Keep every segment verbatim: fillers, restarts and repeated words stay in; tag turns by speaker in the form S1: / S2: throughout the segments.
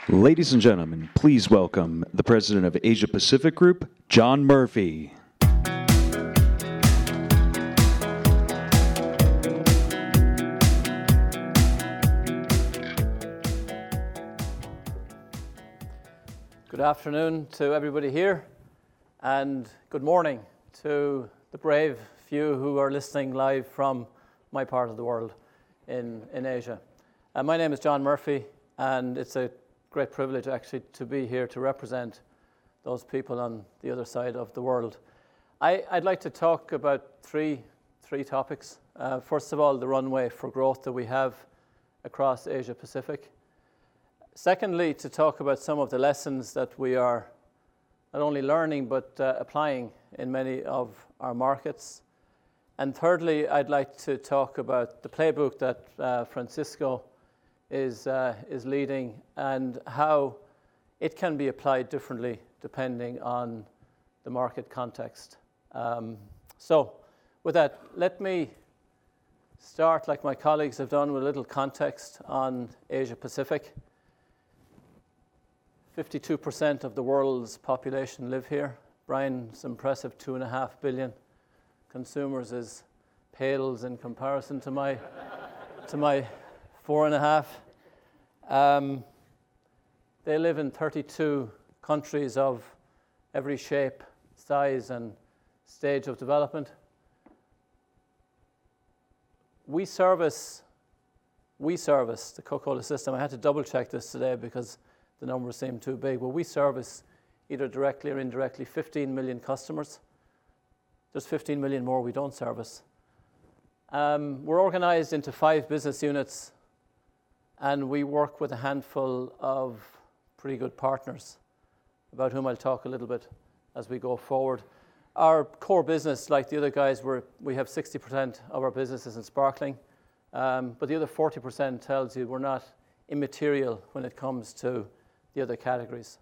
S1: Ladies and gentlemen, please welcome the President of Asia Pacific Group, John Murphy.
S2: Good afternoon to everybody here, and good morning to the brave few who are listening live from my part of the world in, in Asia. Uh, my name is John Murphy, and it's a great privilege actually to be here to represent those people on the other side of the world. I, I'd like to talk about three, three topics. Uh, first of all, the runway for growth that we have across Asia Pacific. Secondly, to talk about some of the lessons that we are not only learning but uh, applying in many of our markets. And thirdly, I'd like to talk about the playbook that uh, Francisco is, uh, is leading and how it can be applied differently depending on the market context. Um, so with that, let me start, like my colleagues have done, with a little context on Asia Pacific. fifty-two percent of the world's population live here. Brian's impressive two and a half billion consumers is pales in comparison to my to my four and a half. Um, they live in thirty-two countries of every shape, size, and stage of development. We service we service the Coca-Cola system. I had to double check this today because the numbers seem too big, but we service either directly or indirectly fifteen million customers. There's fifteen million more we don't service. Um, we're organized into five business units, and we work with a handful of pretty good partners, about whom I'll talk a little bit as we go forward. Our core business, like the other guys, we're, we have sixty percent of our businesses in sparkling, um, but the other forty percent tells you we're not immaterial when it comes to the other categories.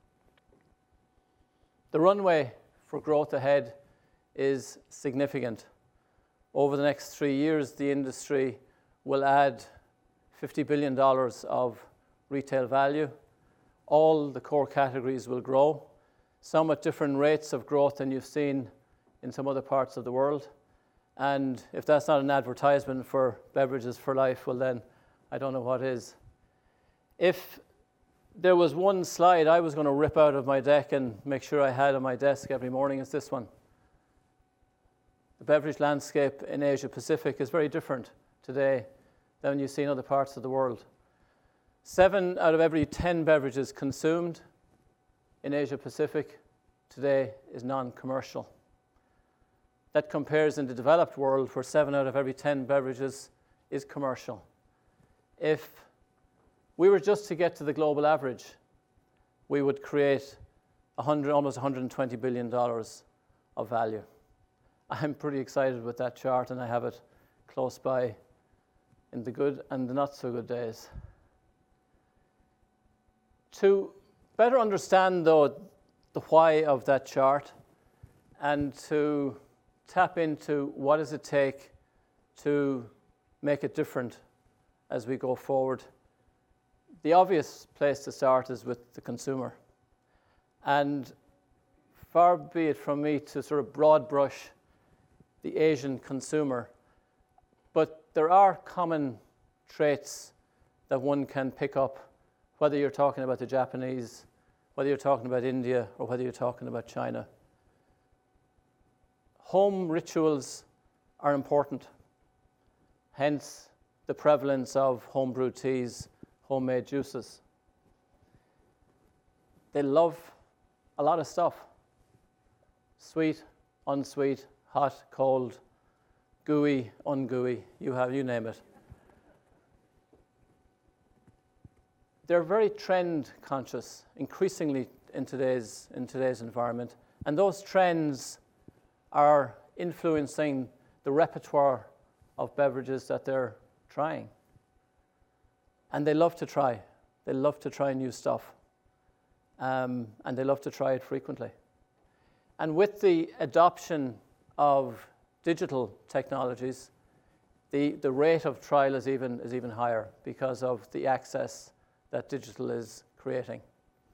S2: The runway for growth ahead is significant. Over the next three years, the industry will add fifty billion dollars of retail value. All the core categories will grow, some at different rates of growth than you've seen in some other parts of the world. And if that's not an advertisement for Beverages for Life, well then, I don't know what is. If there was one slide I was going to rip out of my deck and make sure I had on my desk every morning, it's this one. The beverage landscape in Asia Pacific is very different today than you see in other parts of the world. Seven out of every ten beverages consumed in Asia Pacific today is non-commercial. That compares in the developed world where seven out of every ten beverages is commercial. If we were just to get to the global average, we would create one hundred, almost one hundred twenty billion dollars of value. I'm pretty excited with that chart, and I have it close by in the good and the not so good days. To better understand, though, the why of that chart and to tap into what does it take to make it different as we go forward, the obvious place to start is with the consumer. And far be it from me to sort of broad brush the Asian consumer, but there are common traits that one can pick up, whether you're talking about the Japanese, whether you're talking about India, or whether you're talking about China. Home rituals are important, hence the prevalence of home-brewed teas, homemade juices. They love a lot of stuff. Sweet, unsweet, hot, cold, gooey, ungooey, you have, you name it. They're very trend conscious, increasingly in today's, in today's environment. And those trends are influencing the repertoire of beverages that they're trying. And they love to try. They love to try new stuff. Um, and they love to try it frequently. And with the adoption of digital technologies, the, the rate of trial is even, is even higher because of the access that digital is creating.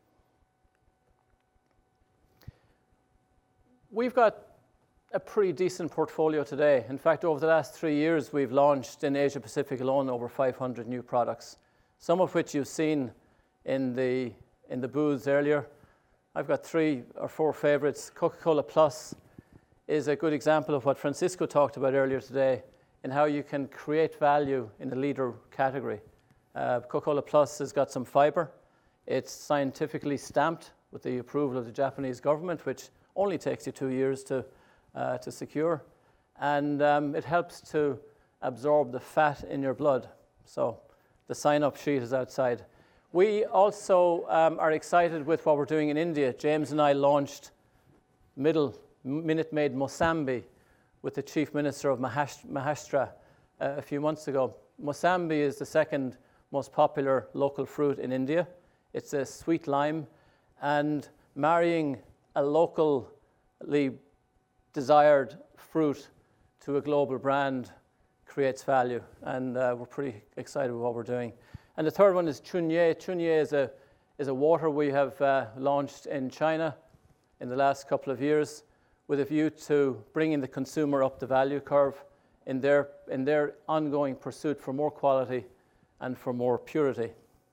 S2: We've got a pretty decent portfolio today. In fact, over the last three years, we've launched in Asia Pacific alone over five hundred new products, some of which you've seen in the, in the booths earlier. I've got three or four favorites. Coca-Cola Plus is a good example of what Francisco talked about earlier today in how you can create value in the leader category. Uh, Coca-Cola Plus has got some fiber. It's scientifically stamped with the approval of the Japanese government, which only takes you two years to, uh, to secure. And um, it helps to absorb the fat in your blood. So the sign-up sheet is outside. We also um, are excited with what we're doing in India. James and I launched Middle Minute Maid Mosambi with the Chief Minister of Maharashtra uh, a few months ago. Mosambi is the second most popular local fruit in India. It's a sweet lime, and marrying a locally desired fruit to a global brand creates value, and uh, we're pretty excited with what we're doing. And the third one is Chunye. Chunye is a, is a water we have uh, launched in China in the last couple of years with a view to bringing the consumer up the value curve in their, in their ongoing pursuit for more quality and for more purity.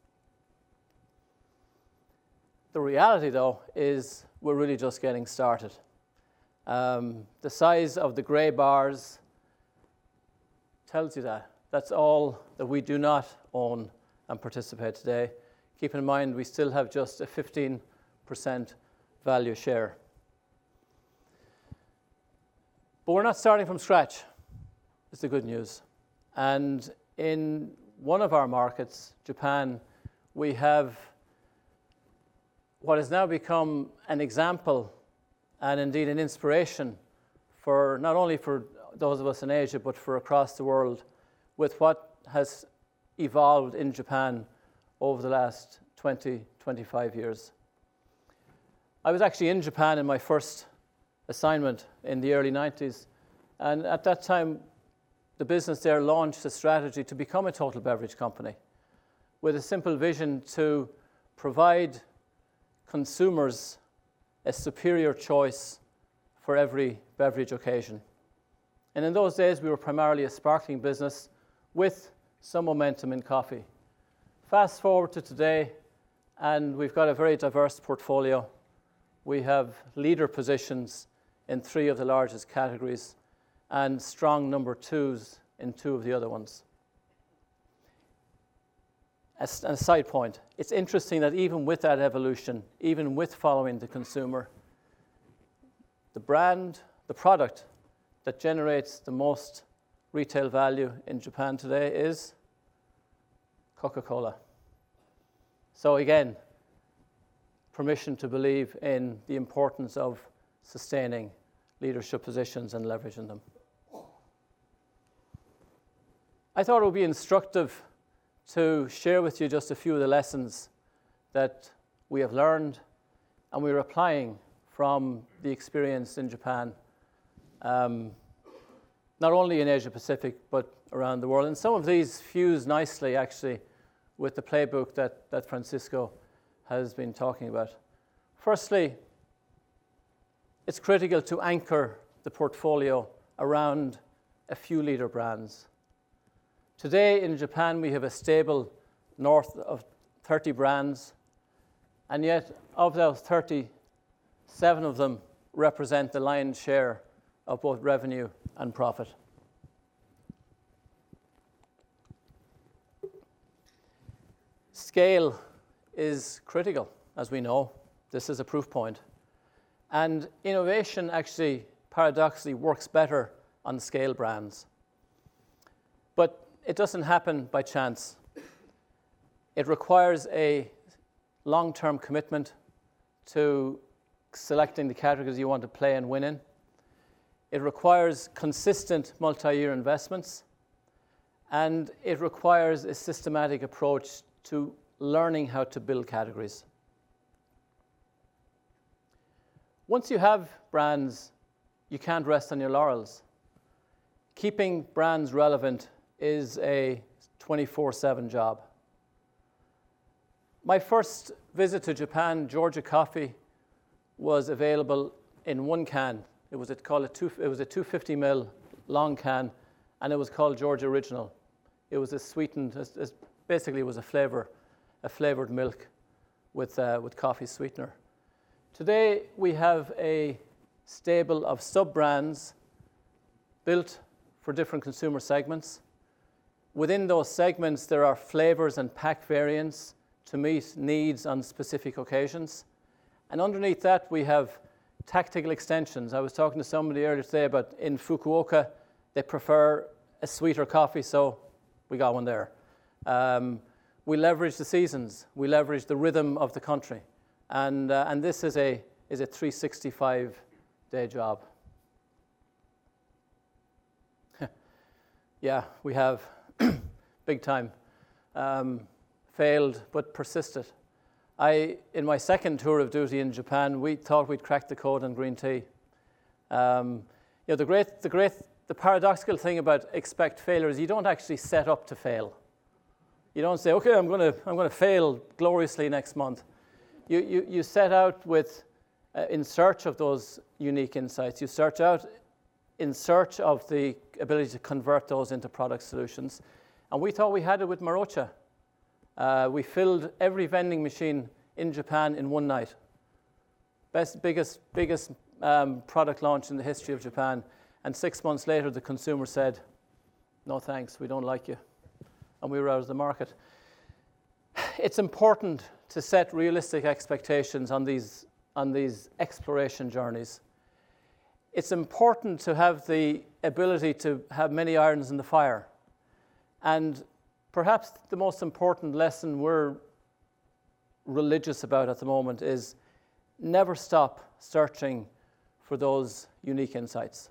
S2: The reality, though, is we're really just getting started. Um, the size of the grey bars tells you that. That's all that we do not own and participate today. Keep in mind, we still have just a fifteen percent value share. But we're not starting from scratch, is the good news. And in one of our markets, Japan, we have what has now become an example and indeed an inspiration for not only for those of us in Asia, but for across the world, with what has evolved in Japan over the last twenty, twenty-five years. I was actually in Japan in my first assignment in the early nineties, and at that time the business there launched a strategy to become a total beverage company with a simple vision to provide consumers a superior choice for every beverage occasion. And in those days we were primarily a sparkling business with some momentum in coffee. Fast forward to today, and we've got a very diverse portfolio. We have leader positions in three of the largest categories and strong number twos in two of the other ones. As a side point, it's interesting that even with that evolution, even with following the consumer, the brand, the product that generates the most retail value in Japan today is Coca-Cola. So again, permission to believe in the importance of sustaining leadership positions and leveraging them. I thought it would be instructive to share with you just a few of the lessons that we have learned and we're applying from the experience in Japan, um, not only in Asia Pacific, but around the world. And some of these fuse nicely, actually, with the playbook that, that Francisco has been talking about. Firstly, it's critical to anchor the portfolio around a few leader brands. Today in Japan, we have a stable north of thirty brands, and yet of those thirty, seven of them represent the lion's share of both revenue and profit. Scale is critical, as we know. This is a proof point. And innovation actually, paradoxically, works better on scale brands. But it doesn't happen by chance. It requires a long-term commitment to selecting the categories you want to play and win in. It requires consistent multi-year investments, and it requires a systematic approach to learning how to build categories. Once you have brands, you can't rest on your laurels. Keeping brands relevant is a twenty-four seven job. my first visit to Japan, Georgia coffee was available in one can. It was a, called a two, it was a two hundred fifty milliliter long can, and it was called Georgia Original. It was a sweetened, as, as basically it was a flavor, a flavored milk with uh, with coffee sweetener. Today we have a stable of sub-brands built for different consumer segments. Within those segments, there are flavors and pack variants to meet needs on specific occasions. And underneath that, we have tactical extensions. I was talking to somebody earlier today about in Fukuoka, they prefer a sweeter coffee, so we got one there. Um, we leverage the seasons. We leverage the rhythm of the country. And, uh, and this is a, is a three hundred sixty-five day job. Yeah, we have big time. Um, failed, but persisted. I, in my second tour of duty in Japan, we thought we'd cracked the code on green tea. Um, you know, the great, the great, the paradoxical thing about expect failure is you don't actually set up to fail. You don't say, okay, I'm going to, I'm going to fail gloriously next month. You, you, you set out with, uh, in search of those unique insights. You search out in search of the ability to convert those into product solutions. And we thought we had it with Marucha. Uh, we filled every vending machine in Japan in one night. Best, biggest, biggest um, product launch in the history of Japan. And six months later, the consumer said, no thanks, we don't like you. And we were out of the market. It's important to set realistic expectations on these, on these exploration journeys. It's important to have the ability to have many irons in the fire. And perhaps the most important lesson we're religious about at the moment is never stop searching for those unique insights.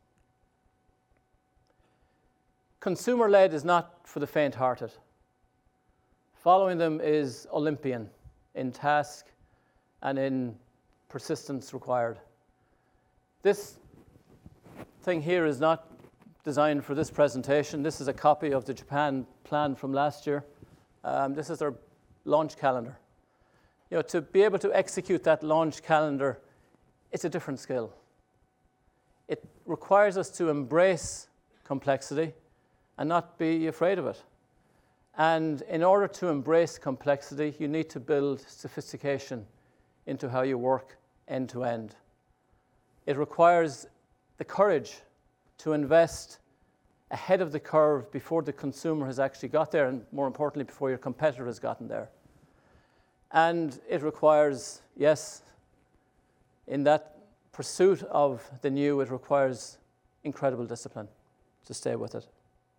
S2: Consumer-led is not for the faint-hearted. Following them is Olympian in task and in persistence required. This thing here is not designed for this presentation. This is a copy of the Japan plan from last year. Um, this is their launch calendar. You know, to be able to execute that launch calendar, it's a different skill. It requires us to embrace complexity and not be afraid of it. And in order to embrace complexity, you need to build sophistication into how you work end to end. It requires the courage to invest ahead of the curve before the consumer has actually got there, and more importantly, before your competitor has gotten there. And it requires, yes, in that pursuit of the new, it requires incredible discipline to stay with it.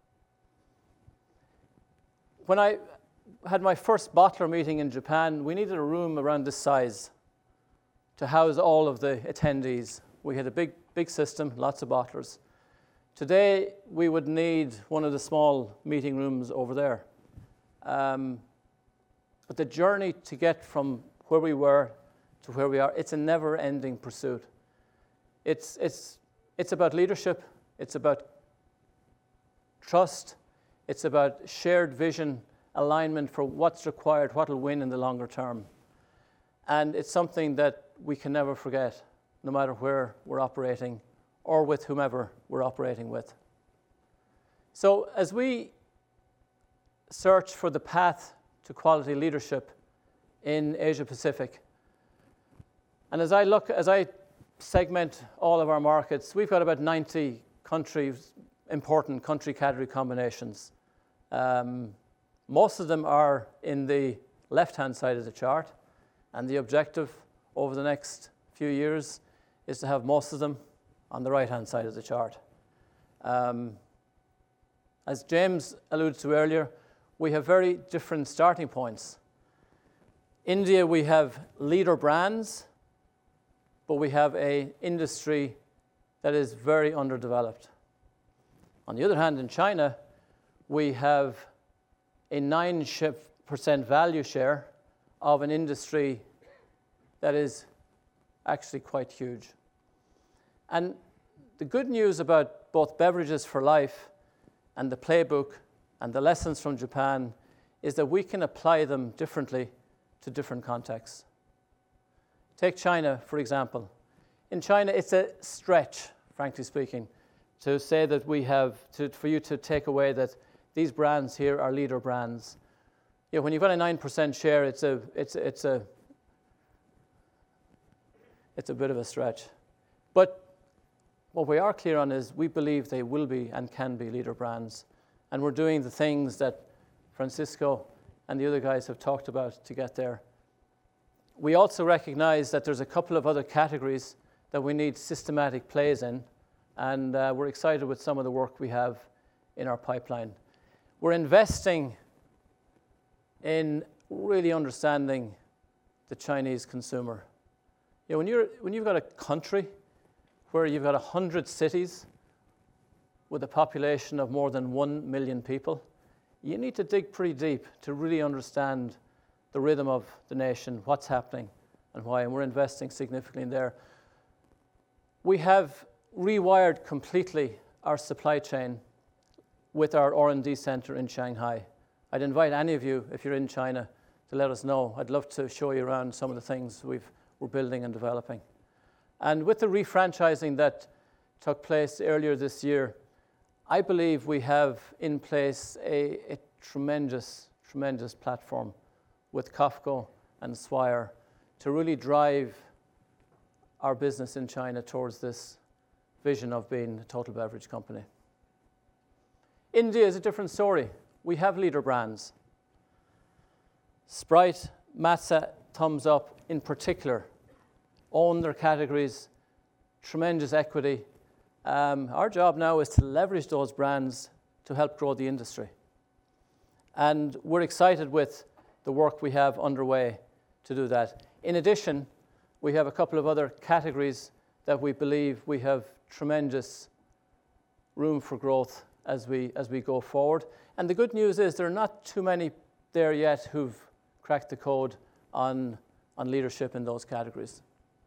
S2: When I had my first bottler meeting in Japan, we needed a room around this size to house all of the attendees. We had a big, big system, lots of bottlers. Today, we would need one of the small meeting rooms over there. Um, but the journey to get from where we were to where we are, it's a never-ending pursuit. It's, it's, it's about leadership. It's about trust. It's about shared vision, alignment for what's required, what will win in the longer term. And it's something that we can never forget, no matter where we're operating or with whomever we're operating with. So as we search for the path to quality leadership in Asia Pacific, and as I look, as I segment all of our markets, we've got about ninety countries, important country category combinations. Um, most of them are in the left-hand side of the chart, and the objective over the next few years is to have most of them on the right-hand side of the chart. Um, as James alluded to earlier, we have very different starting points. India, we have leader brands, but we have an industry that is very underdeveloped. On the other hand, in China, we have a nine percent value share of an industry that is actually quite huge. And the good news about both Beverages for Life and the playbook and the lessons from Japan is that we can apply them differently to different contexts. Take China, for example. In China, it's a stretch, frankly speaking, to say that we have, to, for you to take away that these brands here are leader brands. You know, when you've got a nine percent share, it's a, it's, it's a, it's a bit of a stretch. But what we are clear on is we believe they will be and can be leader brands. And we're doing the things that Francisco and the other guys have talked about to get there. We also recognize that there's a couple of other categories that we need systematic plays in, and uh, we're excited with some of the work we have in our pipeline. We're investing in really understanding the Chinese consumer. You know, when you're when you've got a country where you've got one hundred cities with a population of more than one million people, you need to dig pretty deep to really understand the rhythm of the nation, what's happening and why, and we're investing significantly in there. We have rewired completely our supply chain with our R and D center in Shanghai. I'd invite any of you, if you're in China, to let us know. I'd love to show you around some of the things we've, we're building and developing. And with the refranchising that took place earlier this year, I believe we have in place a, a tremendous, tremendous platform with COFCO and Swire to really drive our business in China towards this vision of being a total beverage company. India is a different story. We have leader brands. Sprite, Matza, Thumbs Up in particular own their categories, tremendous equity. Um, our job now is to leverage those brands to help grow the industry. And we're excited with the work we have underway to do that. In addition, we have a couple of other categories that we believe we have tremendous room for growth as we, as we go forward. And the good news is there are not too many there yet who've cracked the code on, on leadership in those categories.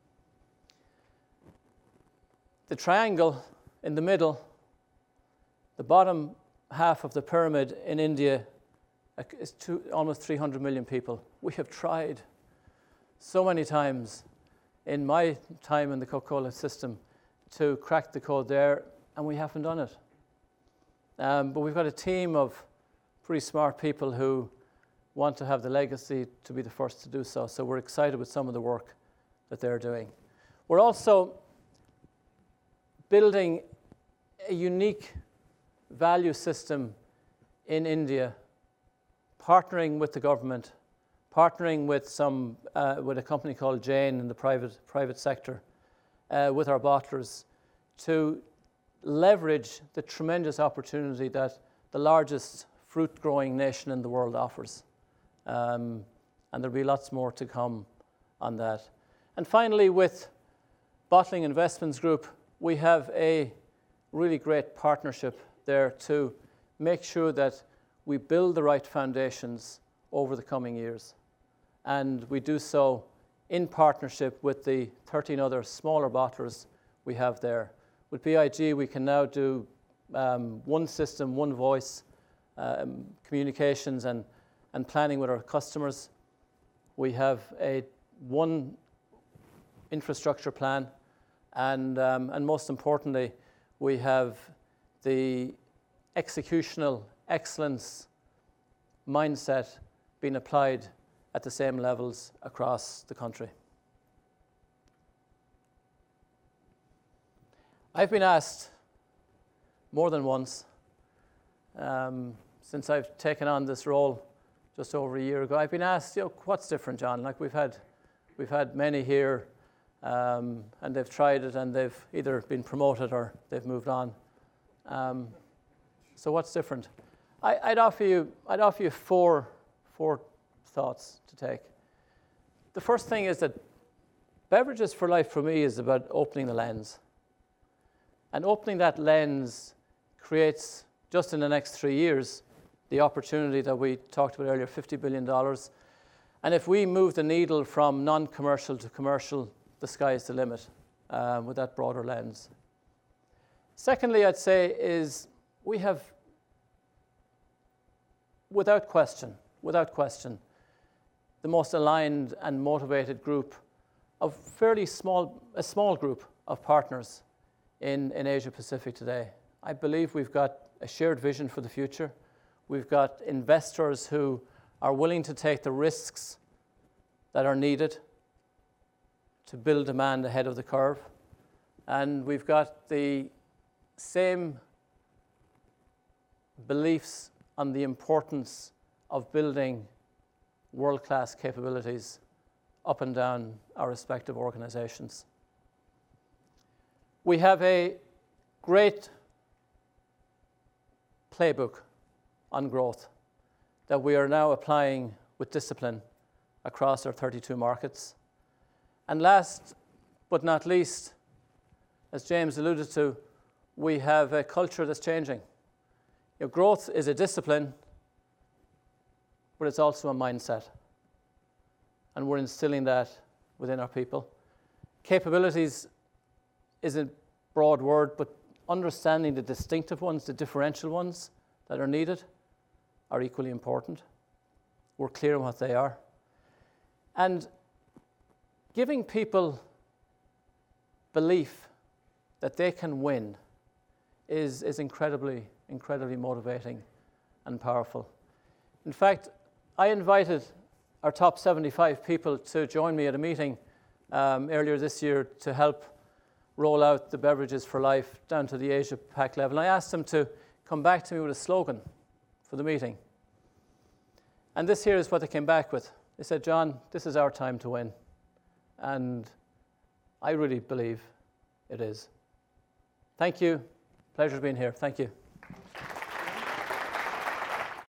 S2: The triangle in the middle, the bottom half of the pyramid in India is two, almost three hundred million people. We have tried so many times in my time in the Coca-Cola system to crack the code there, and we haven't done it. Um, but we've got a team of pretty smart people who want to have the legacy to be the first to do so. So we're excited with some of the work that they're doing. We're also building a unique value system in India, partnering with the government, partnering with some uh, with a company called Jain in the private private sector, uh, with our bottlers, to leverage the tremendous opportunity that the largest fruit-growing nation in the world offers. Um, and there'll be lots more to come on that. And finally, with Bottling Investments Group, we have a really great partnership there to make sure that we build the right foundations over the coming years. And we do so in partnership with the thirteen other smaller bottlers we have there. With B I G, we can now do um, one system, one voice, um, communications and, and planning with our customers. We have a one infrastructure plan, and, um, and most importantly, we have the executional excellence mindset being applied at the same levels across the country. I've been asked more than once um, since I've taken on this role just over a year ago. I've been asked, you know, what's different, John? Like we've had, we've had many here, um, and they've tried it, and they've either been promoted or they've moved on. Um, so what's different? I, I'd offer you, I'd offer you four, four thoughts to take. The first thing is that Beverages for Life for me is about opening the lens. And opening that lens creates, just in the next three years, the opportunity that we talked about earlier, fifty billion dollars. And if we move the needle from non-commercial to commercial, the sky's the limit uh, with that broader lens. Secondly, I'd say is we have, without question, without question, the most aligned and motivated group of fairly small, a small group of partners in, in Asia Pacific today. I believe we've got a shared vision for the future. We've got investors who are willing to take the risks that are needed to build demand ahead of the curve. And we've got the same beliefs on the importance of building world-class capabilities up and down our respective organizations. We have a great playbook on growth that we are now applying with discipline across our thirty-two markets. And last but not least, as James alluded to, we have a culture that's changing. You know, growth is a discipline, but it's also a mindset. And we're instilling that within our people. Capabilities is a broad word, but understanding the distinctive ones, the differential ones that are needed are equally important. We're clear on what they are. And giving people belief that they can win is, is incredibly, incredibly motivating and powerful. In fact, I invited our top seventy-five people to join me at a meeting um, earlier this year to help roll out the Beverages for Life down to the Asia Pac level. And I asked them to come back to me with a slogan for the meeting. And this here is what they came back with. They said, John, this is our time to win. And I really believe it is. Thank you. Pleasure being here. Thank you.